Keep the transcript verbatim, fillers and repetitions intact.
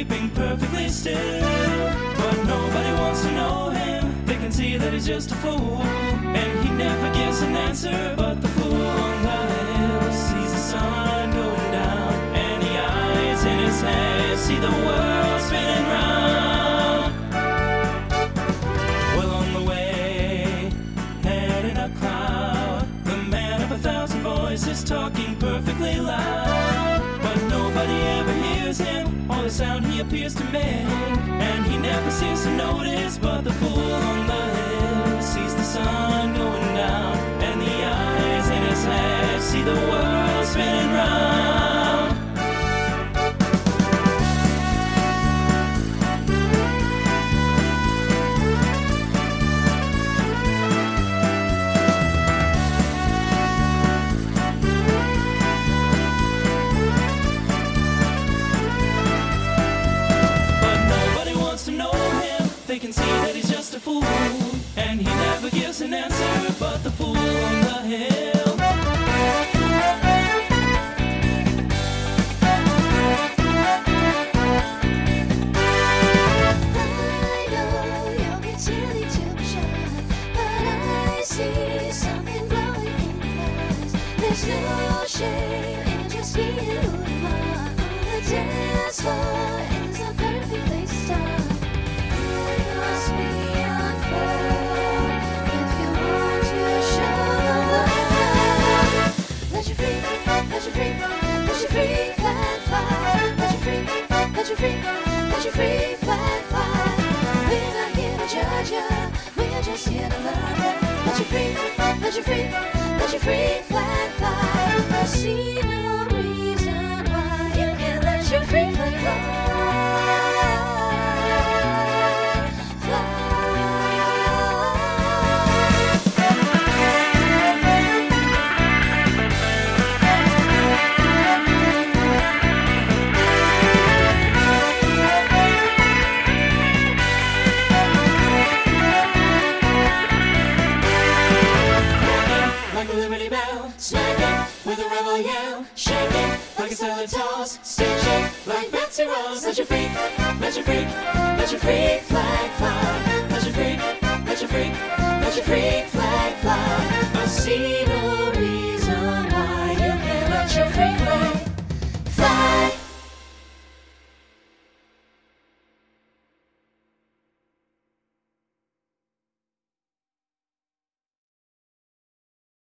keeping perfectly still. But nobody wants to know him. They can see that he's just a fool, and he never gives an answer. But the fool on the hill sees the sun going down, and the eyes in his head see the world spinning round. Well, on the way, head in a cloud, the man of a thousand voices talking perfectly loud. But nobody ever hears him, or the sound he appears to make, and he never seems to notice. But the fool on the hill sees the sun going down, and the eyes in his head see the world spinning round. They can see that he's just a fool, and he never gives an answer. But the fool on the hill, I know you're pretending to be shy, but I see something glowing in your eyes. There's no shame in just being who you are. On the dance floor is a perfect place to start. Let you free, let you free, flat fly. Let you free, let you free, let you free, flat fly. We're not here to judge ya, we're just here to love ya. Let you free, let you free, let you free, flat fly. I see no reason why you can't let your free flat fly. like a Liberty Bell, smacking with a rebel yell, shaking like a salad toss, stitching like Betsy Ross. Let your freak, let your freak, let your freak flag fly. Let your freak, let your freak, let your freak flag fly. I see